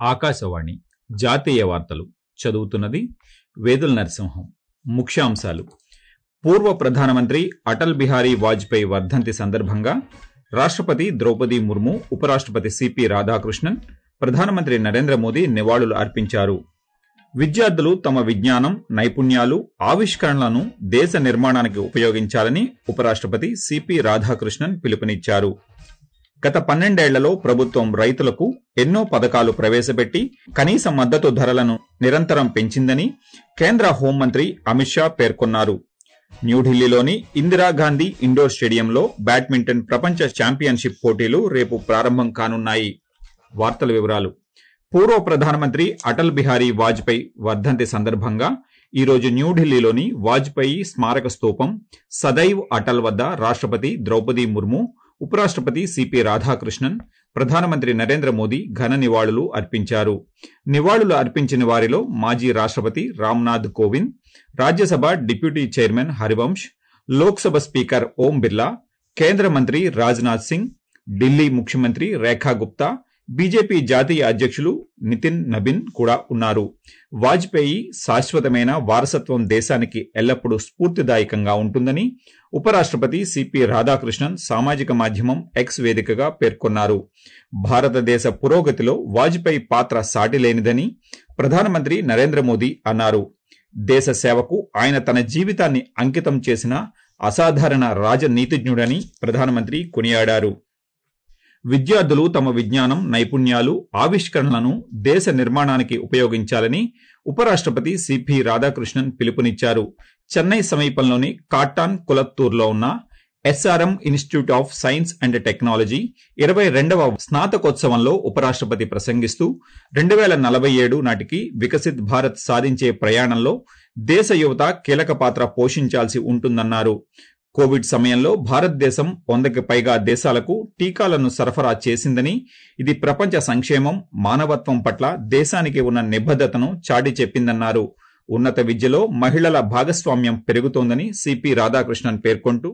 ఆకాశవాణి జాతీయ వార్తలు చదువుతున్నది వేదుల నరసింహం. ముఖ్యాంశాలు. పూర్వ ప్రధానమంత్రి అటల్ బిహారీ వాజ్పేయి వర్ధంతి సందర్భంగా రాష్టపతి ద్రౌపది ముర్ము, ఉపరాష్టపతి సిపి రాధాకృష్ణన్, ప్రధానమంత్రి నరేంద్ర మోదీ నివాళులు అర్పించారు. విద్యార్థులు తమ విజ్ఞానం, నైపుణ్యాలు, ఆవిష్కరణలను దేశ నిర్మాణానికి ఉపయోగించాలని ఉపరాష్టపతి సిపి రాధాకృష్ణన్ పిలుపునిచ్చారు. గత 12 ఏళ్లలో ప్రభుత్వం రైతులకు ఎన్నో పథకాలు ప్రవేశపెట్టి కనీస మద్దతు ధరలను నిరంతరం పెంచిందని కేంద్ర హోంమంత్రి అమిత్ షా పేర్కొన్నారు. న్యూఢిల్లీలోని ఇందిరాగాంధీ ఇండోర్ స్టేడియంలో బ్యాడ్మింటన్ ప్రపంచ ఛాంపియన్షిప్ పోటీలు రేపు ప్రారంభం కానున్నాయి. వార్తల వివరాలు. పూర్వ ప్రధానమంత్రి అటల్ బిహారీ వాజ్పేయి వర్ధంతి సందర్భంగా ఈరోజు న్యూఢిల్లీలోని వాజ్పేయి స్మారక స్తూపం సదైవ్ అటల్ వద్ద రాష్టపతి ద్రౌపది ముర్ము, ఉపరాష్టపతి సిపి రాధాకృష్ణన్, ప్రధానమంత్రి నరేంద్ర మోదీ ఘన నివాళులు అర్పించారు. నివాళులు అర్పించిన వారిలో మాజీ రాష్టపతి Ramnath Kovind, Rajya Sabha deputy chairman Harivansh, Lok Sabha speaker Om Birla, కేంద్ర మంత్రి రాజ్నాథ్ సింగ్, ఢిల్లీ ముఖ్యమంత్రి రేఖా గుప్తా, బీజేపీ జాతీయ అధ్యకులు నితిన్ నబిన్ కూడా ఉన్నారు. వాజ్పేయి శాశ్వతమైన వారసత్వం దేశానికి ఎల్లప్పుడూ స్ఫూర్తిదాయకంగా ఉంటుందని ఉపరాష్టపతి సిపి రాధాకృష్ణన్ సామాజిక మాధ్యమం ఎక్స్ వేదికగా పేర్కొన్నారు. భారతదేశ పురోగతిలో వాజ్పేయి పాత్ర సాటిలేనిదని ప్రధానమంత్రి నరేంద్ర మోదీ అన్నారు. దేశ సేవకు ఆయన తన జీవితాన్ని అంకితం చేసిన అసాధారణ రాజనీతిజ్ఞుడని ప్రధానమంత్రి కొనియాడారు. విద్యార్థులు తమ విజ్ఞానం, నైపుణ్యాలు, ఆవిష్కరణలను దేశ నిర్మాణానికి ఉపయోగించాలని ఉపరాష్టపతి సిపి రాధాకృష్ణన్ పిలుపునిచ్చారు. చెన్నై సమీపంలోని కాట్టాన్ కులత్తూర్లో ఉన్న SRM institute of science and technology 22వ స్నాతకోత్సవంలో ఉపరాష్టపతి ప్రసంగిస్తూ 2047 నాటికి వికసిత్ భారత్ సాధించే ప్రయాణంలో దేశ యువత కీలక పాత్ర పోషించాల్సి ఉంటుందన్నారు. కోవిడ్ సమయంలో భారతదేశం 100కి పైగా దేశాలకు టీకాలను సరఫరా చేసిందని, ఇది ప్రపంచ సంక్షేమం, మానవత్వం పట్ల దేశానికి ఉన్న నిబద్దతను చాటి చెప్పిందన్నారు. ఉన్నత విద్యలో మహిళల భాగస్వామ్యం పెరుగుతోందని సిపి రాధాకృష్ణన్ పేర్కొంటూ,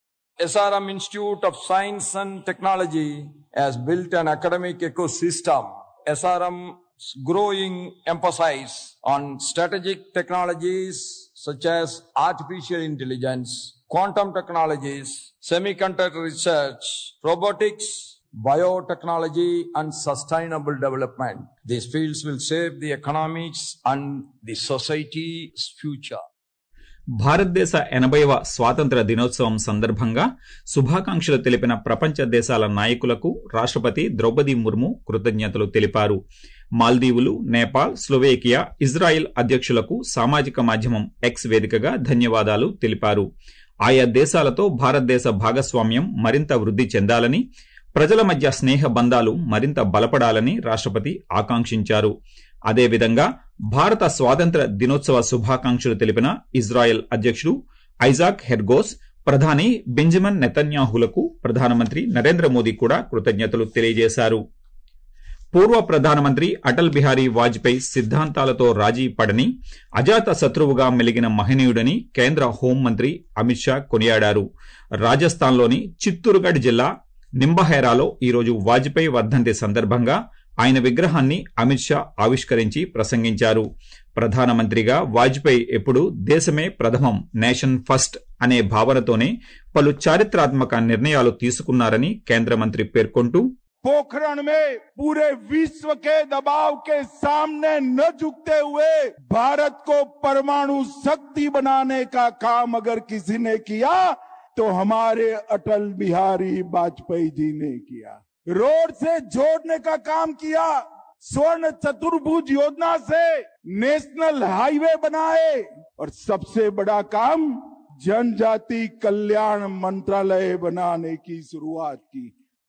SRM Institute of Science and Technology has built an academic ecosystem. SRM's growing emphasis on strategic technologies such as artificial intelligence, quantum technologies, semiconductor research, robotics, biotechnology and sustainable development. These fields will shape the economics and the society's future. భారతదేశ 80వ స్వాతంత్ర దినోత్సవం సందర్భంగా శుభాకాంక్షలు తెలిపిన ప్రపంచ దేశాల నాయకులకు రాష్టపతి ద్రౌపది ముర్ము కృతజ్ఞతలు తెలిపారు. మాల్దీవులు, నేపాల్, స్లోవేకియా, ఇజ్రాయిల్ అధ్యకులకు సామాజిక మాధ్యమం ఎక్స్ వేదికగా ధన్యవాదాలు తెలిపారు. ఆయా దేశాలతో భారతదేశ భాగస్వామ్యం మరింత వృద్ధి చెందాలని, ప్రజల మధ్య స్నేహ బంధాలు మరింత బలపడాలని రాష్టపతి ఆకాంక్షించారు. అదేవిధంగా భారత స్వాతంత్ర దినోత్సవ శుభాకాంక్షలు తెలిపిన ఇజ్రాయెల్ అధ్యకుడు ఐజాక్ హెర్గోస్, ప్రధాని బెంజమిన్ నెతన్యాహులకు ప్రధానమంత్రి నరేంద్ర మోదీ కూడా కృతజ్ఞతలు తెలియజేశారు. పూర్వ ప్రధానమంత్రి అటల్ బిహారీ వాజ్పేయి సిద్ధాంతాలతో రాజీ పడని, అజాత శత్రువుగా మెలిగిన మహనీయుడని కేంద్ర హోంమంత్రి అమిత్ షా కొనియాడారు. రాజస్థాన్లోని చిత్తూరుగఢ్ జిల్లా నింబహేరాలో ఈరోజు వాజ్పేయి వర్ధంతి సందర్భంగా ఆయన విగ్రహాన్ని అమిత్ షా ఆవిష్కరించి ప్రసంగించారు. ప్రధానమంత్రిగా వాజ్పేయి ఎప్పుడూ దేశమే ప్రథమం, నేషన్ ఫస్ట్ అనే భావనతోనే పలు చారిత్రాత్మక నిర్ణయాలు తీసుకున్నారని కేంద్ర మంత్రి పేర్కొంటూ, पोखरण में पूरे विश्व के दबाव के सामने न झुकते हुए भारत को परमाणु शक्ति बनाने का काम अगर किसी ने किया तो हमारे अटल बिहारी वाजपेयी जी ने किया। रोड से जोड़ने का काम किया, स्वर्ण चतुर्भुज योजना से नेशनल हाईवे बनाए और सबसे बड़ा काम जनजाति कल्याण मंत्रालय बनाने की शुरुआत की।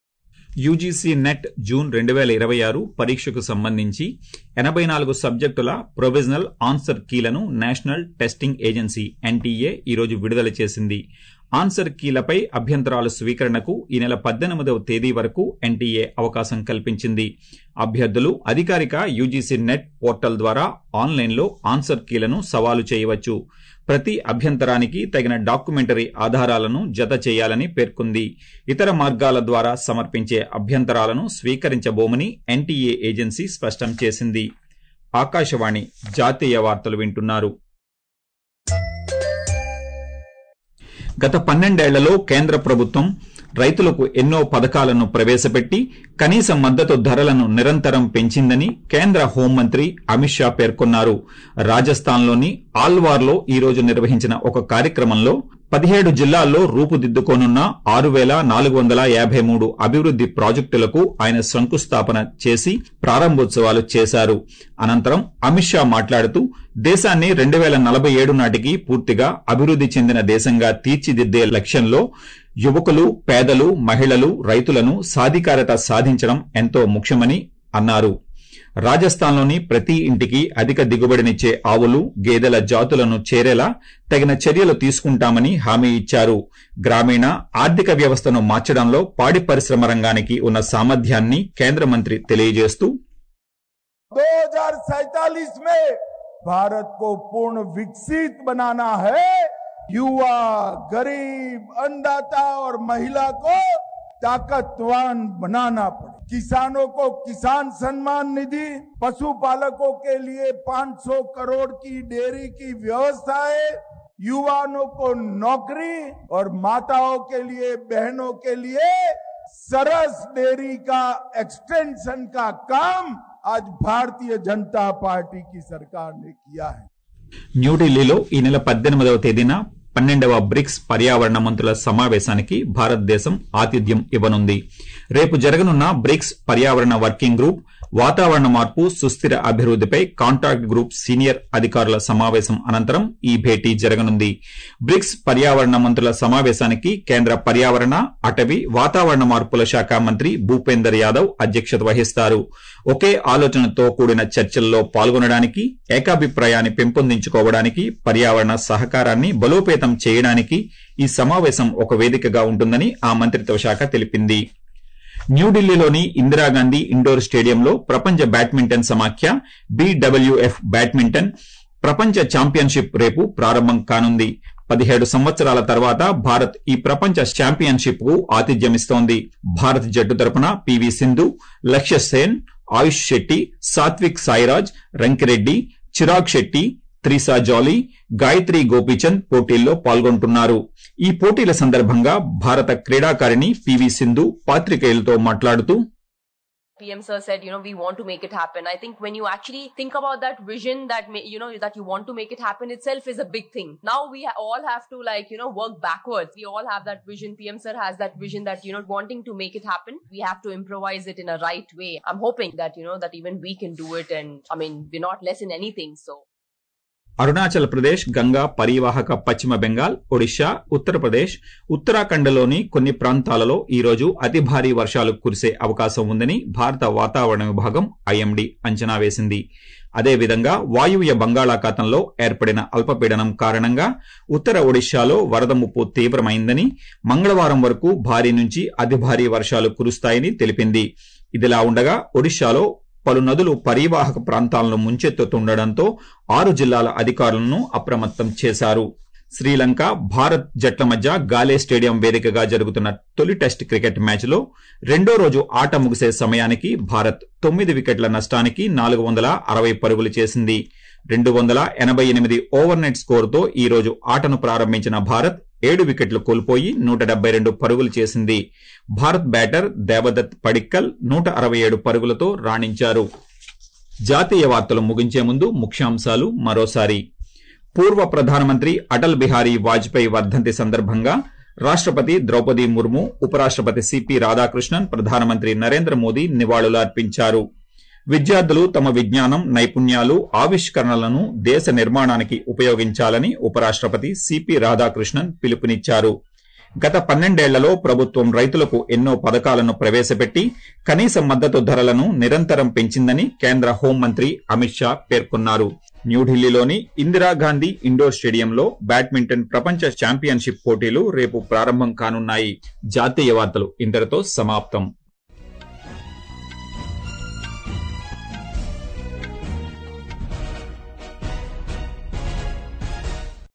యూజీసీ నెట్ జూన్ 2026 పరీక్షకు సంబంధించి 84 సబ్జెక్టుల ప్రొవిజనల్ ఆన్సర్ కీలను నేషనల్ టెస్టింగ్ ఏజెన్సీ ఎన్టీఏ ఈరోజు విడుదల చేసింది. ఆన్సర్ కీలపై అభ్యంతరాల స్వీకరణకు ఈ నెల 18వ తేదీ వరకు ఎన్టీఏ అవకాశం కల్పించింది. అభ్యర్థులు అధికారిక యూజీసీ నెట్ పోర్టల్ ద్వారా ఆన్లైన్లో ఆన్సర్ కీలను సవాలు చేయవచ్చు. ప్రతి అభ్యంతరానికి తగిన డాక్యుమెంటరీ ఆధారాలను జత చేయాలని పేర్కొంది. ఇతర మార్గాల ద్వారా సమర్పించే అభ్యంతరాలను స్వీకరించబోమని ఎన్టీఏ ఏజెన్సీ స్పష్టం చేసింది. ఆకాశవాణి జాతీయ వార్తలు వింటున్నారు. గత 12 ఏళ్లలో కేంద్ర ప్రభుత్వం రైతులకు ఎన్నో పథకాలను ప్రవేశపెట్టి కనీస మద్దతు ధరలను నిరంతరం పెంచిందని కేంద్ర హోంమంత్రి అమిత్ షా పేర్కొన్నారు. రాజస్థాన్లోని ఆల్వార్లో ఈ రోజు నిర్వహించిన ఒక కార్యక్రమంలో 17 జిల్లాల్లో రూపుదిద్దుకోనున్న 6,453 అభివృద్ది ప్రాజెక్టులకు ఆయన శంకుస్థాపన చేసి ప్రారంభోత్సవాలు చేశారు. అనంతరం అమిత్ షా మాట్లాడుతూ దేశాన్ని 2047 నాటికి పూర్తిగా అభివృద్ది చెందిన దేశంగా తీర్చిదిద్దే లక్ష్యంలో యువకులు, పేదలు, మహిళలు, రైతులను సాధికారత సాధించడం ఎంతో ముఖ్యమని అన్నారు. రాజస్థాన్లోని ప్రతి ఇంటికి అధిక దిగుబడినిచ్చే ఆవులు, గేదెల జాతులను చేరేలా తగిన చర్యలు తీసుకుంటామని హామీ ఇచ్చారు. గ్రామీణ ఆర్థిక వ్యవస్థను మార్చడంలో పాడి పరిశ్రమ రంగానికి ఉన్న సామర్థ్యాన్ని కేంద్ర మంత్రి తెలియజేస్తూ 2047 में भारत को पूर्ण विकसित बनाना है। युवा, गरीब, अन्नदाता और महिला को ताकतवान बनाना पड़े। किसानों को किसान सम्मान निधि, पशुपालकों के लिए 500 करोड़ की डेयरी की व्यवस्था है, युवाओं को नौकरी और माताओं के लिए, बहनों के लिए सरस डेयरी का एक्सटेंशन का काम आज भारतीय जनता पार्टी की सरकार ने किया है. న్యూఢిల్లీలో ఈ నెల 18వ తేదీన 12వ బ్రిక్స్ పర్యావరణ మంత్రుల సమావేశానికి భారతదేశం ఆతిథ్యం ఇవ్వనుంది. రేపు జరగనున్న బ్రిక్స్ పర్యావరణ వర్కింగ్ గ్రూప్, వాతావరణ మార్పు, సుస్థిర అభివృద్దిపై కాంటాక్ట్ గ్రూప్ సీనియర్ అధికారుల సమావేశం అనంతరం ఈ భేటీ జరగనుంది. బ్రిక్స్ పర్యావరణ మంత్రుల సమావేశానికి కేంద్ర పర్యావరణ, అటవీ, వాతావరణ మార్పుల శాఖ మంత్రి భూపేందర్ యాదవ్ అధ్యక్షత వహిస్తారు. ఒకే ఆలోచనతో కూడిన చర్చల్లో పాల్గొనడానికి, ఏకాభిప్రాయాన్ని పెంపొందించుకోవడానికి, పర్యావరణ సహకారాన్ని బలోపేతం చేయడానికి ఈ సమావేశం ఒక వేదికగా ఉంటుందని ఆ మంత్రిత్వ శాఖ తెలిపింది. న్యూఢిల్లీలోని ఇందిరాగాంధీ ఇండోర్ స్టేడియంలో ప్రపంచ బ్యాడ్మింటన్ సమాఖ్య BWF బ్యాడ్మింటన్ ప్రపంచ ఛాంపియన్షిప్ రేపు ప్రారంభం కానుంది. 17 సంవత్సరాల తర్వాత భారత్ ఈ ప్రపంచ ఛాంపియన్షిప్ కు ఆతిథ్యమిస్తోంది. భారత్ జట్టు తరపున PV సింధు, లక్ష్య సేన్, ఆయుష్ శెట్టి, సాత్విక్ సాయిరాజ్, రంకిరెడ్డి, చిరాగ్ శెట్టి, త్రిసా జాలీ, గాయత్రి గోపీచంద్ పోటీల్లో పాల్గొంటున్నారు. ఈ పోటీల సందర్భంగా భారత క్రీడాకారిణి PV సింధు పాత్రికేయులతో మాట్లాడుతూ PM sir said, we want to make it happen. I think when you actually think about that vision that, that you want to make it happen itself is a big thing. Now we all have to work backwards. We all have that vision. PM sir has that vision that, wanting to make it happen. We have to improvise it in a right way. I'm hoping that, that even we can do it. And we're not less in anything. So. Arunachal Pradesh, Ganga పరివాహక పశ్చిమ బెంగాల్, ఒడిశా, ఉత్తరప్రదేశ్, ఉత్తరాఖండ్లోని కొన్ని ప్రాంతాలలో ఈ రోజు అతి భారీ వర్షాలు కురిసే అవకాశం ఉందని భారత వాతావరణ విభాగం IMD అంచనా వేసింది. అదేవిధంగా వాయువ్య బంగాళాఖాతంలో ఏర్పడిన అల్పపీడనం కారణంగా ఉత్తర ఒడిశాలో వరద ముప్పు తీవ్రమైందని, మంగళవారం వరకు భారీ నుంచి అతి భారీ వర్షాలు కురుస్తాయని తెలిపింది. ఇదిలా ఉండగా ఒడిశాలో పలు నదులు పరివాహక ప్రాంతాలను ముంచెత్తుతుండటంతో 6 జిల్లాల అధికారులను అప్రమత్తం చేశారు. శ్రీలంక, భారత్ జట్ల మధ్య గాలే స్టేడియం వేదికగా జరుగుతున్న తొలి టెస్ట్ క్రికెట్ మ్యాచ్లో రెండో రోజు ఆట ముగిసే సమయానికి భారత్ 9 వికెట్ల నష్టానికి 460 పరుగులు చేసింది. 288 ఓవర్నెట్ స్కోరుతో ఈ రోజు ఆటను ప్రారంభించిన భారత్ 7 వికెట్లు కోల్పోయి 172 పరుగులు చేసింది. భారత్ బ్యాటర్ దేవదత్ పడిక్కల్ 167 పరుగులతో రాణించారు. జాతీయ వార్తలు ముగించే ముందు ముఖ్యాంశాలు మరోసారి. పూర్వ ప్రధానమంత్రి అటల్ బిహారీ వాజ్పేయి వర్ధంతి సందర్భంగా రాష్ట్రపతి ద్రౌపది ముర్ము, ఉపరాష్ట్రపతి CP రాధాకృష్ణన్, ప్రధానమంత్రి నరేంద్ర మోదీ నివాళులర్పించారు. విద్యార్థులు తమ విజ్ఞానం, నైపుణ్యాలు, ఆవిష్కరణలను దేశ నిర్మాణానికి ఉపయోగించాలని ఉపరాష్ట్రపతి CP రాధాకృష్ణన్ పిలుపునిచ్చారు. గత 12 ఏళ్లలో ప్రభుత్వం రైతులకు ఎన్నో పథకాలను ప్రవేశపెట్టి కనీస మద్దతు ధరలను నిరంతరం పెంచిందని కేంద్ర హోంమంత్రి అమిత్ షా పేర్కొన్నారు. న్యూఢిల్లీలోని ఇందిరాగాంధీ ఇండోర్ స్టేడియంలో బ్యాడ్మింటన్ ప్రపంచ ఛాంపియన్షిప్ పోటీలు రేపు ప్రారంభం కానున్నాయి. జాతీయ వార్తలు ఇంతటితో సమాప్తం.